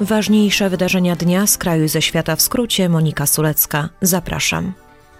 Ważniejsze wydarzenia dnia z kraju i ze świata w skrócie. Monika Sulecka. Zapraszam.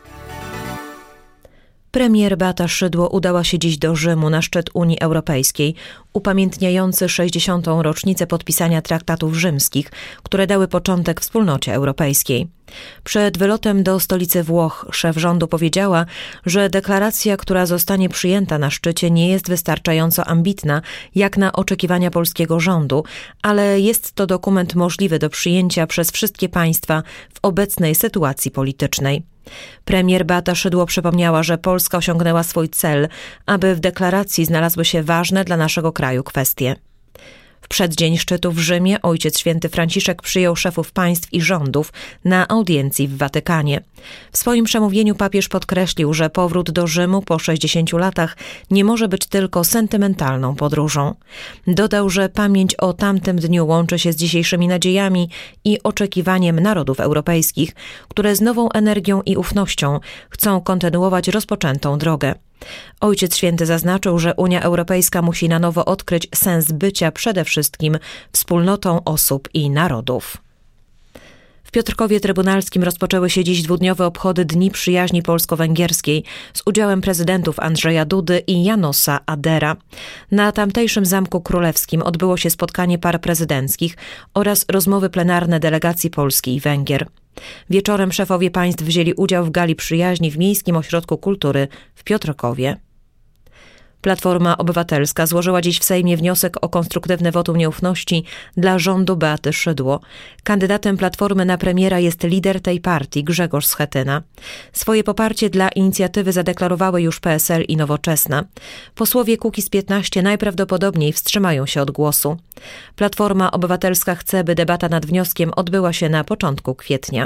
Premier Beata Szydło udała się dziś do Rzymu na szczyt Unii Europejskiej, upamiętniający 60. rocznicę podpisania traktatów rzymskich, które dały początek Wspólnocie Europejskiej. Przed wylotem do stolicy Włoch szef rządu powiedziała, że deklaracja, która zostanie przyjęta na szczycie, nie jest wystarczająco ambitna jak na oczekiwania polskiego rządu, ale jest to dokument możliwy do przyjęcia przez wszystkie państwa w obecnej sytuacji politycznej. Premier Beata Szydło przypomniała, że Polska osiągnęła swój cel, aby w deklaracji znalazły się ważne dla naszego kraju kwestie. W przeddzień szczytu w Rzymie Ojciec Święty Franciszek przyjął szefów państw i rządów na audiencji w Watykanie. W swoim przemówieniu papież podkreślił, że powrót do Rzymu po 60 latach nie może być tylko sentymentalną podróżą. Dodał, że pamięć o tamtym dniu łączy się z dzisiejszymi nadziejami i oczekiwaniem narodów europejskich, które z nową energią i ufnością chcą kontynuować rozpoczętą drogę. Ojciec Święty zaznaczył, że Unia Europejska musi na nowo odkryć sens bycia przede wszystkim wspólnotą osób i narodów. W Piotrkowie Trybunalskim rozpoczęły się dziś dwudniowe obchody Dni Przyjaźni Polsko-Węgierskiej z udziałem prezydentów Andrzeja Dudy i Jánosa Adera. Na tamtejszym Zamku Królewskim odbyło się spotkanie par prezydenckich oraz rozmowy plenarne delegacji Polski i Węgier. Wieczorem szefowie państw wzięli udział w gali przyjaźni w Miejskim Ośrodku Kultury w Piotrkowie. Platforma Obywatelska złożyła dziś w Sejmie wniosek o konstruktywne wotum nieufności dla rządu Beaty Szydło. Kandydatem Platformy na premiera jest lider tej partii Grzegorz Schetyna. Swoje poparcie dla inicjatywy zadeklarowały już PSL i Nowoczesna. Posłowie Kukiz15 najprawdopodobniej wstrzymają się od głosu. Platforma Obywatelska chce, by debata nad wnioskiem odbyła się na początku kwietnia.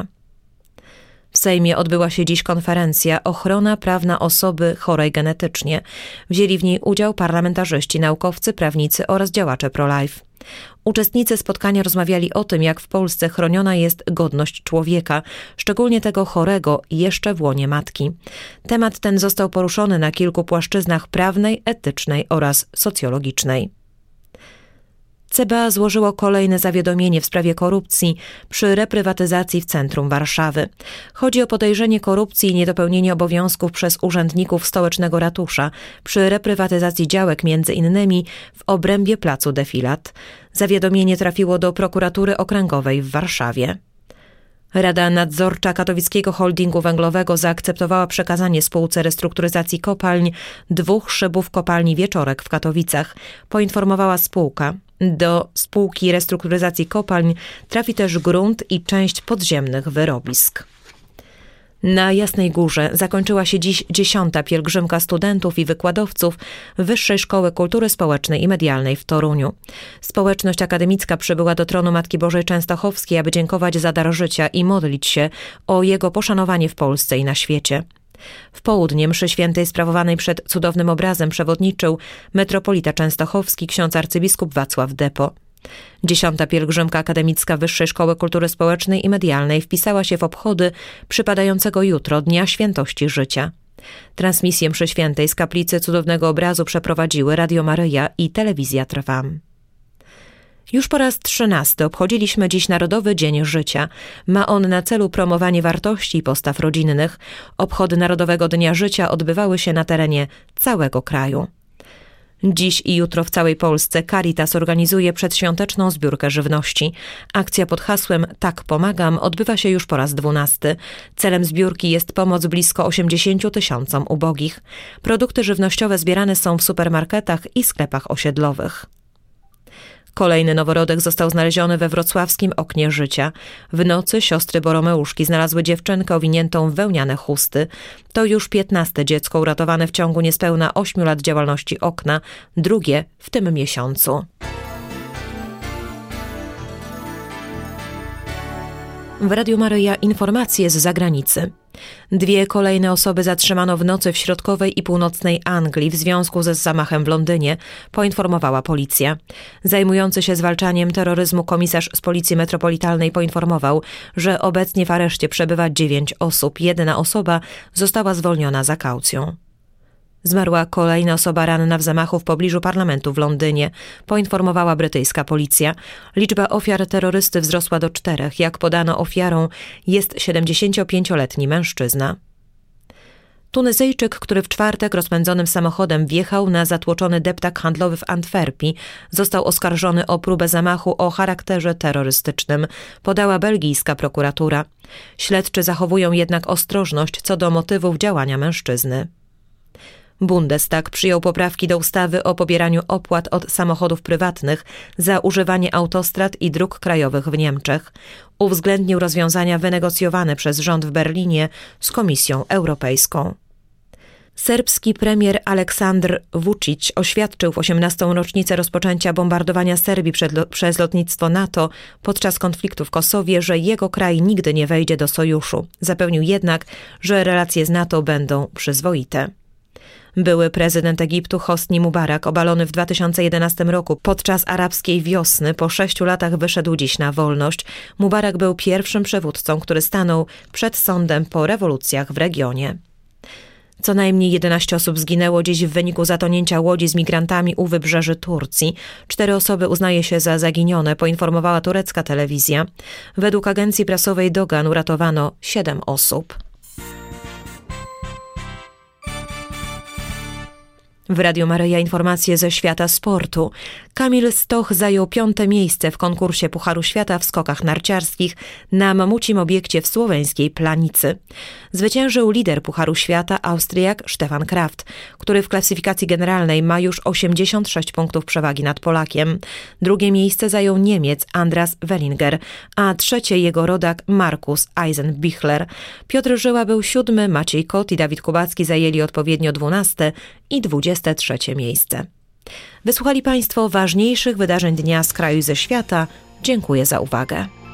W Sejmie odbyła się dziś konferencja Ochrona prawna osoby chorej genetycznie. Wzięli w niej udział parlamentarzyści, naukowcy, prawnicy oraz działacze pro-life. Uczestnicy spotkania rozmawiali o tym, jak w Polsce chroniona jest godność człowieka, szczególnie tego chorego jeszcze w łonie matki. Temat ten został poruszony na kilku płaszczyznach prawnej, etycznej oraz socjologicznej. CBA złożyło kolejne zawiadomienie w sprawie korupcji przy reprywatyzacji w centrum Warszawy. Chodzi o podejrzenie korupcji i niedopełnienie obowiązków przez urzędników stołecznego ratusza przy reprywatyzacji działek m.in. w obrębie placu Defilat. Zawiadomienie trafiło do prokuratury okręgowej w Warszawie. Rada Nadzorcza Katowickiego Holdingu Węglowego zaakceptowała przekazanie spółce restrukturyzacji kopalń 2 szybów kopalni Wieczorek w Katowicach, poinformowała spółka. Do spółki restrukturyzacji kopalń trafi też grunt i część podziemnych wyrobisk. Na Jasnej Górze zakończyła się dziś 10. pielgrzymka studentów i wykładowców Wyższej Szkoły Kultury Społecznej i Medialnej w Toruniu. Społeczność akademicka przybyła do tronu Matki Bożej Częstochowskiej, aby dziękować za dar życia i modlić się o jego poszanowanie w Polsce i na świecie. W południe mszy świętej sprawowanej przed cudownym obrazem przewodniczył metropolita częstochowski ksiądz arcybiskup Wacław Depo. 10. pielgrzymka akademicka Wyższej Szkoły Kultury Społecznej i Medialnej wpisała się w obchody przypadającego jutro Dnia Świętości Życia. Transmisję mszy świętej z kaplicy cudownego obrazu przeprowadziły Radio Maryja i Telewizja Trwam. Już po raz 13 obchodziliśmy dziś Narodowy Dzień Życia. Ma on na celu promowanie wartości i postaw rodzinnych. Obchody Narodowego Dnia Życia odbywały się na terenie całego kraju. Dziś i jutro w całej Polsce Caritas organizuje przedświąteczną zbiórkę żywności. Akcja pod hasłem Tak pomagam odbywa się już po raz 12. Celem zbiórki jest pomoc blisko 80 000 ubogich. Produkty żywnościowe zbierane są w supermarketach i sklepach osiedlowych. Kolejny noworodek został znaleziony we wrocławskim Oknie Życia. W nocy siostry Boromeuszki znalazły dziewczynkę owiniętą w wełniane chusty. To już 15. dziecko uratowane w ciągu niespełna 8 lat działalności Okna, drugie w tym miesiącu. W Radiu Maryja informacje z zagranicy. 2 kolejne osoby zatrzymano w nocy w środkowej i północnej Anglii w związku ze zamachem w Londynie, poinformowała policja. Zajmujący się zwalczaniem terroryzmu komisarz z Policji Metropolitalnej poinformował, że obecnie w areszcie przebywa 9 osób. 1 osoba została zwolniona za kaucją. Zmarła kolejna osoba ranna w zamachu w pobliżu parlamentu w Londynie, poinformowała brytyjska policja. Liczba ofiar terrorysty wzrosła do 4. Jak podano, ofiarą jest 75-letni mężczyzna. Tunezyjczyk, który w czwartek rozpędzonym samochodem wjechał na zatłoczony deptak handlowy w Antwerpii, został oskarżony o próbę zamachu o charakterze terrorystycznym, podała belgijska prokuratura. Śledczy zachowują jednak ostrożność co do motywów działania mężczyzny. Bundestag przyjął poprawki do ustawy o pobieraniu opłat od samochodów prywatnych za używanie autostrad i dróg krajowych w Niemczech. Uwzględnił rozwiązania wynegocjowane przez rząd w Berlinie z Komisją Europejską. Serbski premier Aleksandar Vučić oświadczył w 18. rocznicę rozpoczęcia bombardowania Serbii przez lotnictwo NATO podczas konfliktu w Kosowie, że jego kraj nigdy nie wejdzie do sojuszu. Zapewnił jednak, że relacje z NATO będą przyzwoite. Były prezydent Egiptu Hosni Mubarak, obalony w 2011 roku podczas arabskiej wiosny, po 6 latach wyszedł dziś na wolność. Mubarak był pierwszym przywódcą, który stanął przed sądem po rewolucjach w regionie. Co najmniej 11 osób zginęło dziś w wyniku zatonięcia łodzi z migrantami u wybrzeży Turcji. 4 osoby uznaje się za zaginione, poinformowała turecka telewizja. Według agencji prasowej Dogan uratowano 7 osób. W Radiu Maryja informacje ze świata sportu. Kamil Stoch zajął 5. miejsce w konkursie Pucharu Świata w skokach narciarskich na mamucim obiekcie w słoweńskiej Planicy. Zwyciężył lider Pucharu Świata Austriak Stefan Kraft, który w klasyfikacji generalnej ma już 86 punktów przewagi nad Polakiem. 2. miejsce zajął Niemiec Andras Wellinger, a 3. jego rodak Markus Eisenbichler. Piotr Żyła był 7., Maciej Kot i Dawid Kubacki zajęli odpowiednio 12. i 23. miejsce. Wysłuchali Państwo ważniejszych wydarzeń dnia z kraju i ze świata. Dziękuję za uwagę.